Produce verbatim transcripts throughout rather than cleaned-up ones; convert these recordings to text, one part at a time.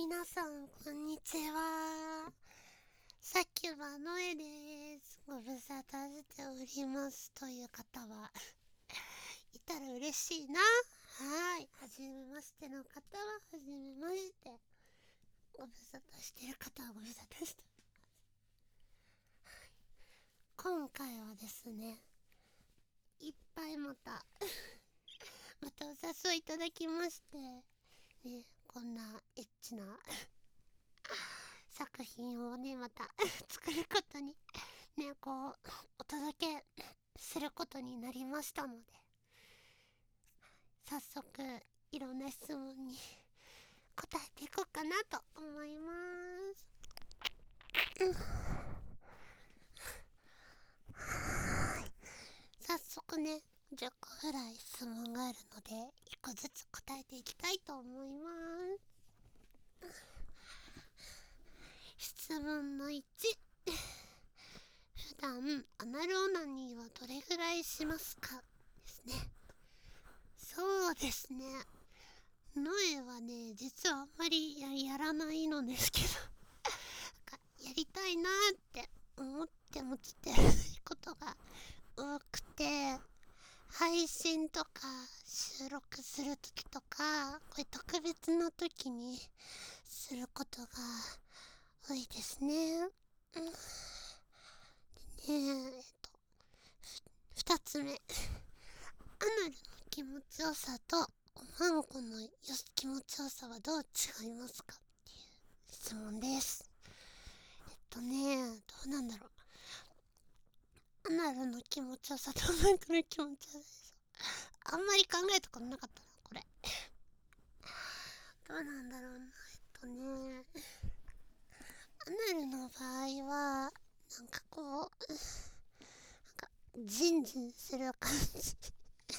皆さんこんにちは。さっきはノエです。ご無沙汰しておりますという方はいたら嬉しいな。はい、はじめましての方ははじめまして。ご無沙汰してる方はご無沙汰して、今回はですね、いっぱいまたまたお誘いいただきまして、ね、こんなエッチな作品をねまた作ることにねこうお届けすることになりましたので、早速いろんな質問に答えていこうかなと思います。うん、早速ねじゅっこぐらい質問があるのでいっこずつ答えていきたいと思います。質問のいち、普段アナルオナニーはどれぐらいしますかですね。そうですね、ノエはね実はあんまり や, やらないのですけどやりたいなって思ってもちょっとやらないことが多くて、配信とか収録するときとかこういう特別なときにすることが多いですね。うん、でねえっとふたつめ、アナルの気持ちよさとおまんこのよ気持ちよさはどう違いますかっていう質問です。えっとねどうなんだろう、アナルの気持ちよさとおまんこの気持ちよさ、あんまり考えたことなかったなこれ。どうなんだろうな。えっとねアナルの場合はなんかこうなんかジンジンする感じで、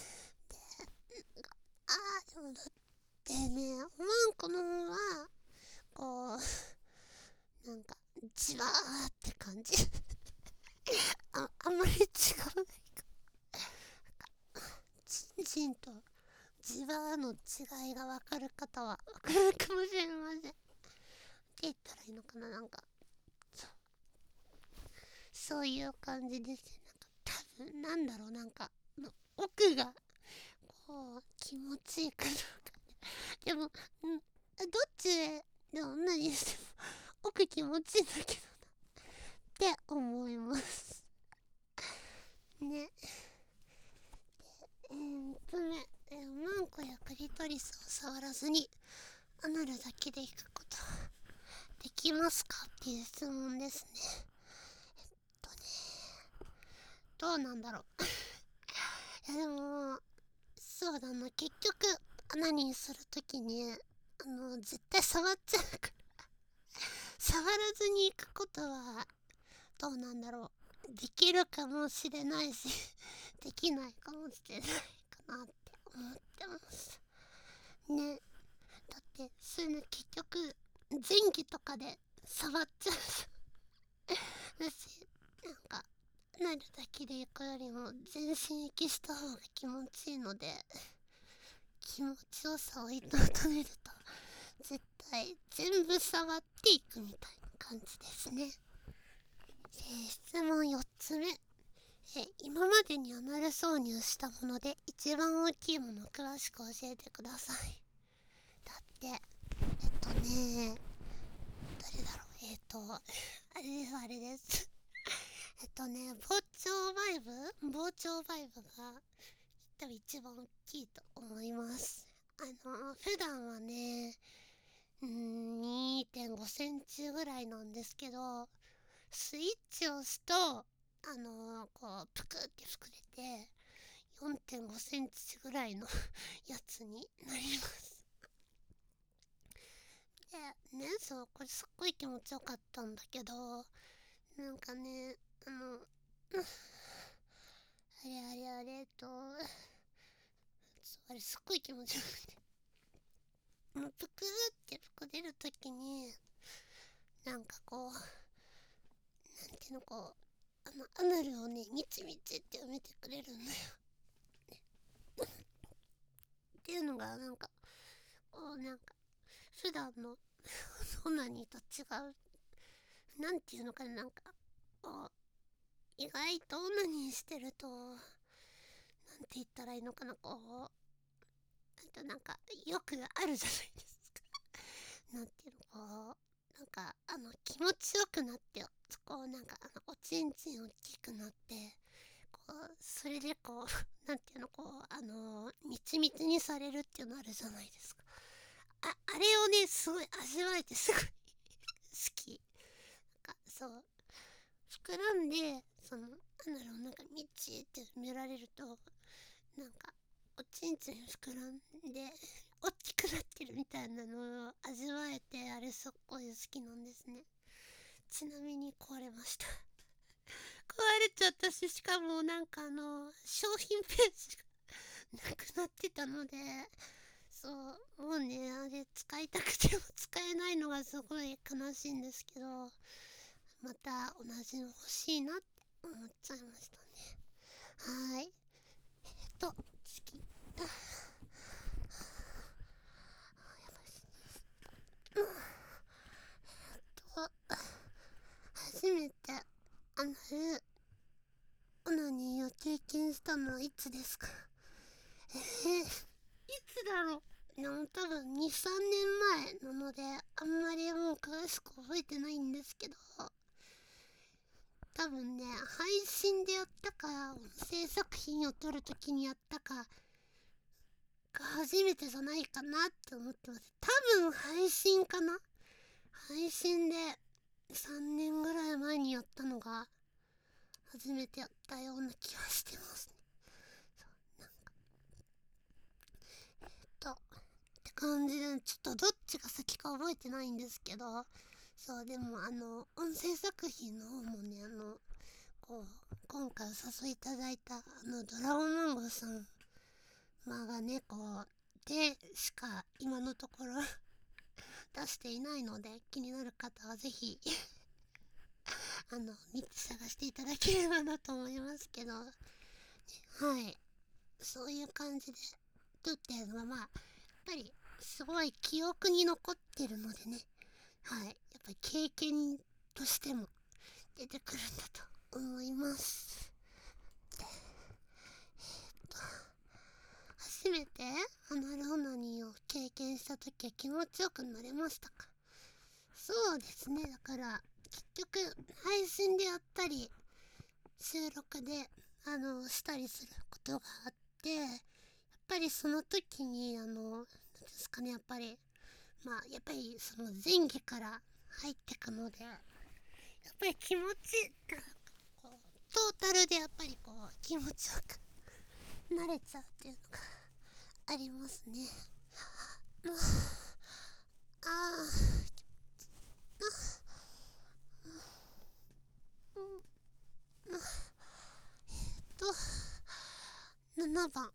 あーでもだってねおまんこの方はこうなんかじわーって感じああんまり違うないか、ジンジンとじわーの違いが分かる方は分かるかもしれません。って言ったらいいのかな、なんかそうそういう感じですね。なんか多分なんだろう、なんか奥がこう気持ちいいかどうかでも、うん、どっちでも何しても奥気持ちいいんだけどなって思いますね。えー、っとねえー、マンコやクリトリスを触らずにアナルだけでいくことできますかっていう質問ですね。えっとねどうなんだろういやでもそうだな、結局アナニーするときにあの絶対触っちゃうから触らずに行くことはどうなんだろう、できるかもしれないしできないかもしれないかなって思ってますね。だってそういうの結局前期とかで触っちゃうだし、なんかなるだけで行くよりも全身行きした方が気持ちいいので、気持ちよさを求めると絶対全部触っていくみたいな感じですね。えー、質問よっつめ、えー、今までにアナル挿入したもので一番大きいものを詳しく教えてください。だってえっとね誰だろうえっとあれですあれですえっとね膨張バイブ膨張バイブが多分一番大きいと思います。あの普段はねうーん にてんごセンチぐらいなんですけど、スイッチを押すとあのー、こうぷくって膨れて よんてんごセンチぐらいのやつになります。でねそうこれすっごい気持ちよかったんだけど、なんかねあのあれあれあれとあれすっごい気持ちよくて、もうぷくって膨れるときになんかこうなんていうのこうあのアナルをねみちみちって埋めてくれるんだよっていうのがなんかこうなんか普段のオナニーと違う、なんていうのかな、なんかこう意外とオナニーしてると、なんて言ったらいいのかな、こうあとなんかよくあるじゃないですか。なんていうの、こうなんかあの気持ちよくなって、こうなんかあのおちんちん大きくなって、こうそれでこうなんていうの、こうあのみちみちにされるっていうのあるじゃないですか。ああれをね、すごい味わえてすごい好き。なんかそう膨らんで、そのなんだろう、なんかみちって埋められると、なんかおちんちん膨らんで大きくなってるみたいなのを味わえて、あれすっごい好きなんですね。ちなみに壊れました。壊れちゃったし、しかもなんかあの商品ページがなくなってたので、そうもうね、あれ使いたくても使えないのがすごい悲しいんですけど、また同じの欲しいなって思っちゃいましたね。はい。えっと次、あやばいし、うん、と初めてアナルオナニーを経験したのはいつですか？えー、いつだろう。でも多分に、さんねんまえなので、あんまりもう詳しく覚えてないんですけど、多分ね、配信でやったか、音声作品を撮るときにやったかが初めてじゃないかなって思ってます。多分配信かな。配信でさんねんぐらい前にやったのが初めてやったような気がしてますね。そうなんかえっとって感じで、ちょっとどっちが先か覚えてないんですけど、そうでもあの音声作品の方もね、あのこう今回お誘いいただいたあのドラゴンマンゴーさんまあがね、こうでしか今のところ出していないので、気になる方はぜひあの見て探していただければなと思いますけど、はい、そういう感じで撮ってるのは、まあやっぱりすごい記憶に残ってるのでね、はい、やっぱり経験としても出てくるんだと思います。で、えっと初めてアナルオナニーを経験した時は気持ちよくなれましたか？そうですね、だから結局配信でやったり収録であのしたりすることがあって、やっぱりその時にあのなんですかね、やっぱりまあやっぱりその前期から入ってくので、やっぱり気持ちがこうトータルでやっぱりこう気持ちよくなれちゃうっていうのがありますね。まああー、うん、えっとななばん、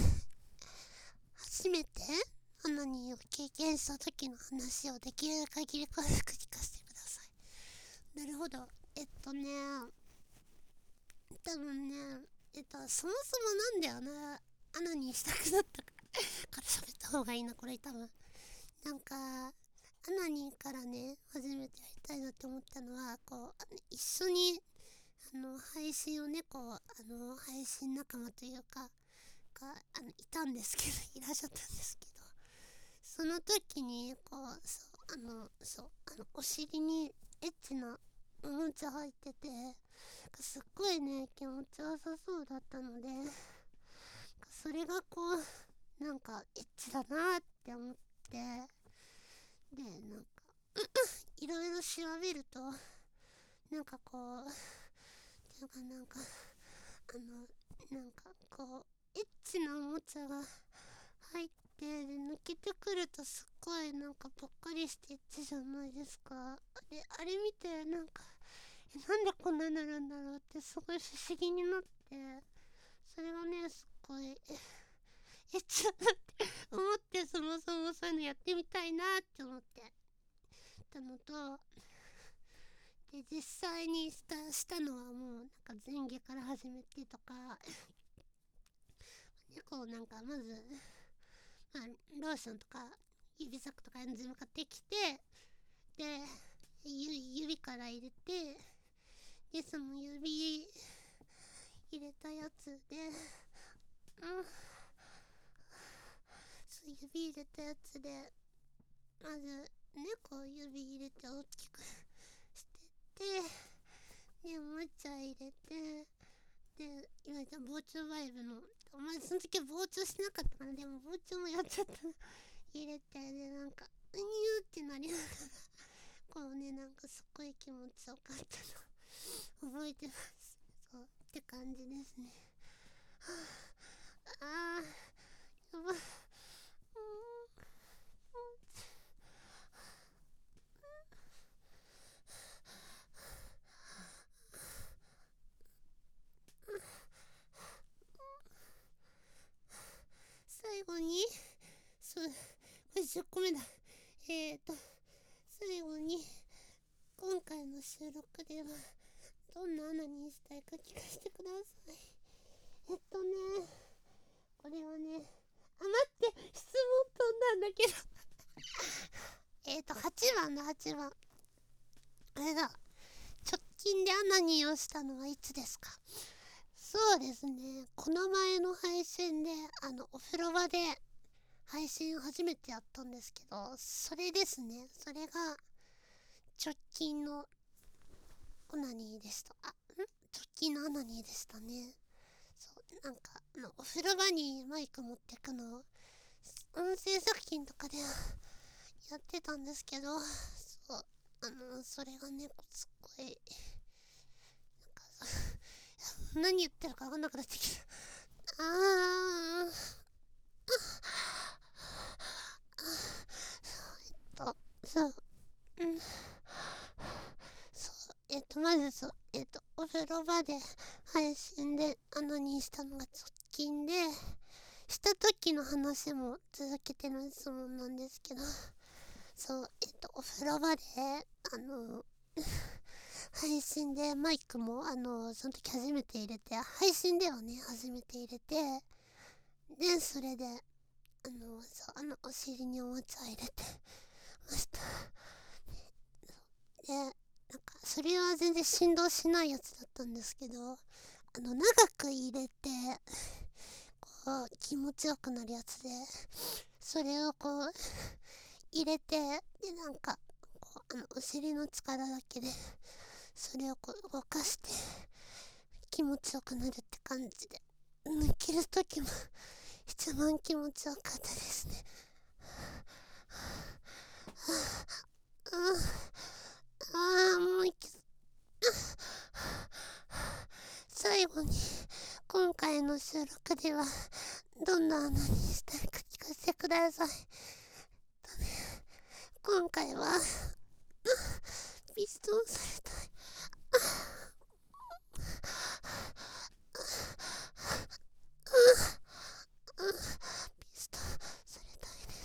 初めてオナニーを経験した時の話をできる限り詳しく聞かせてください。なるほど。えっとね、多分ね、えっと、そもそもなんであのアナニーしたくなったかから喋った方がいいな、これ多分。なんか、アナニーからね、初めてやりたいなって思ったのは、こう、あの一緒に、あの、配信をね、こう、あの、配信仲間というか、が、あの、いたんですけど、いらっしゃったんですけど、その時に、こう、そう、あの、そう、あの、お尻にエッチなおもちゃ入ってて、すっごいね、気持ちよさそうだったので、それがこう、なんか、エッチだなって思って、で、なんか、いろいろ調べると、なんかこう、っていうかなんか、あの、なんかこう、エッチなおもちゃが入って、で、抜けてくるとすっごいなんかぽっかりしてエッチじゃないですか。あれ、あれ見て、なんか、え、なんでこんなになるんだろうってすごい不思議になって、それがね、すっごい、え、エッチだなって思って、そもそもそういうのやってみたいなって思って。たのと、で、実際にした、したのはもう、なんか前下から始めてとか、猫なんかまず、まあ、ローションとか指サックとか全部買ってきて、 入れて、でその指入れたやつで、うん、そう指入れたやつでまずねこう指入れて大きくしてって、でおもちゃ入れて、で今言った膨張バイブの、お前その時は膨張しなかったから、でも膨張もやっちゃった入れて、でなんかうにゅーってなりながらこうね、なんかすっごい気持ちよかったの覚えてます。そうって感じですね。はあ、あーやばい、うん、最後にそう、これじゅっこめだ。えーと最後に今回の収録ではどんな穴にしたいか聞かせてください。えっとねこれはね、あ、待って、質問飛んだんだけどえっとはちばんだ、はちばん。あれだ、直近で穴にをしたのはいつですか？そうですね、この前の配信であのお風呂場で配信初めてやったんですけど、それですね、それが直近のオナニーでした。あ、ん直近のオナニーでしたね。そうなんかあのお風呂場にマイク持ってくの音声作品とかでやってたんですけど、そうあのそれがねすっごいなんか何言ってるか分かんなくなってきた。あーあとそううんそうえっとまずそうえっとお風呂場で配信であのにしたのが直近で、した時の話も続けての質問なんですけど、そうえっとお風呂場であの配信でマイクもあのその時初めて入れて、配信ではね初めて入れて、でそれであのそうあのお尻におもちゃ入れてました。でなんかそれは全然振動しないやつだったんですけど、あの長く入れてこう気持ちよくなるやつで、それをこう入れて、でなんかこうあのお尻の力だけでそれをこう動かして気持ちよくなるって感じで、抜けるときも一番気持ちよかったですね。ああ、もう一回最後に今回の収録ではどんな穴にしたいか聞かせてください。今回はピストンされたい。ピストンされたいです。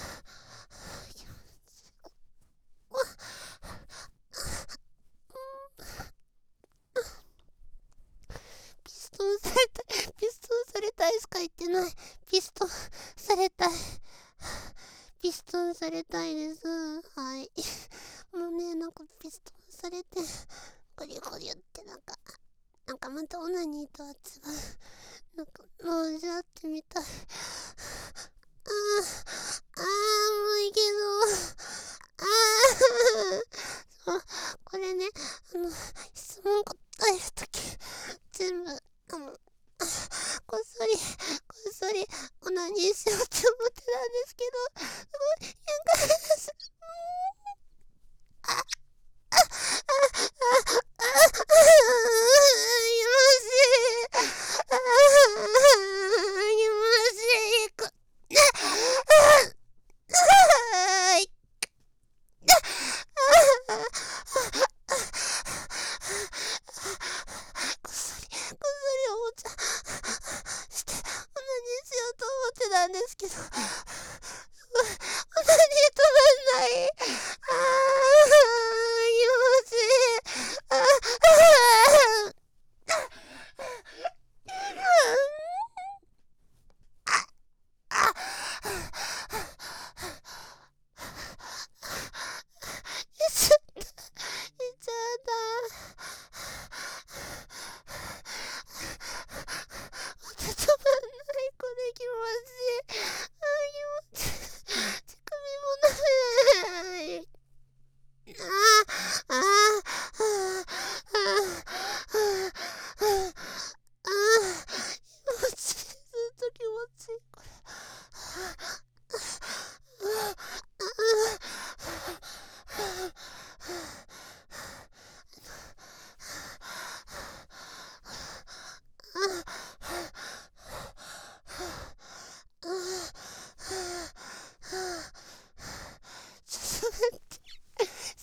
ピストンされたい、ピストンされたいしか言ってない。ピストンされたい、ピストンされたいです。はい。もうね、なんかピストンされて、ゴリゴリってなんか、なんかまたオナニーとは違う。なんか、もうじゃってみたい。あー、あー、もういいけど、あー、そう、これね、あの、質問答えるとき、全部、あの、こっそり、こっそり、オナニーしようって思ってたんですけど、すごい、変化です。あ、あ、あ、あ、あ、あ、よろしい。あ、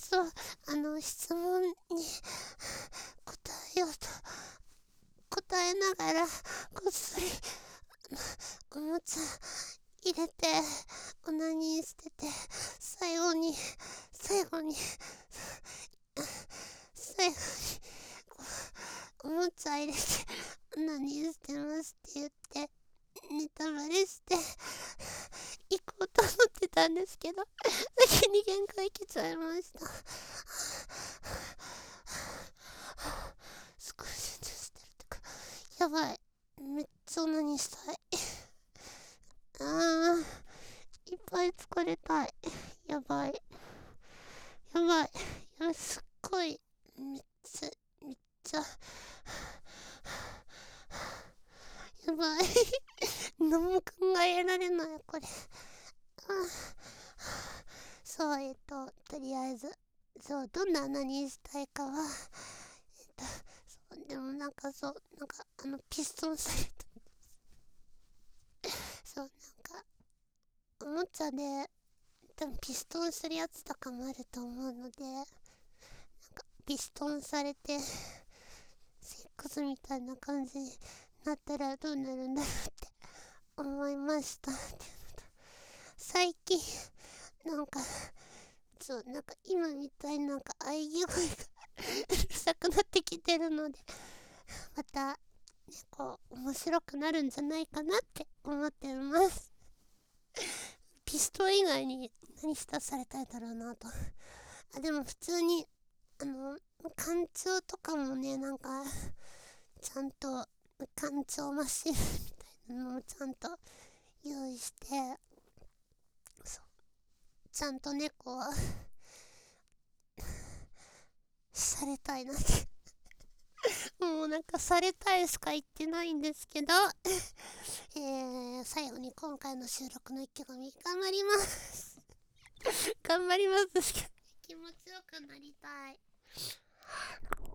そう、あの質問に答えようと答えながらこっそりおもちゃ入れてオナニーしてて、最後に最後に最後にこうおもちゃ入れてオナニーしてますって言ってネタバレして行こうと思ってたんですけど、先に限界来ちゃいました。少しずつしてるとか、やばい、めっちゃオナニーしたい。あー、いっぱい疲れたい。やばいやばいやばい、すっごいめっちゃめっちゃやばい何も考えられないこれ。そう、えっととりあえず、そうどんな穴にしたいかは、えっとそうでもなんかそうなんかあのピストンされたそうなんかおもちゃで多分ピストンするやつとかもあると思うので、なんかピストンされてセックスみたいな感じになったらどうなるんだろうって思いましたっていうのと、最近なんかそうなんか今みたいになんか喘ぎ声がうるさくなってきてるので、また、ね、こう面白くなるんじゃないかなって思ってます。ピスト以外に何したされたいだろうなと。あでも普通にあの干潮とかもね、なんかちゃんと干潮マシンみたいなのをちゃんと用意して、そうちゃんとねこうされたいなってもうなんかされたいしか言ってないんですけどえー、最後に今回の収録の意気込み頑張ります頑張りますしか気持ちよくなりたい。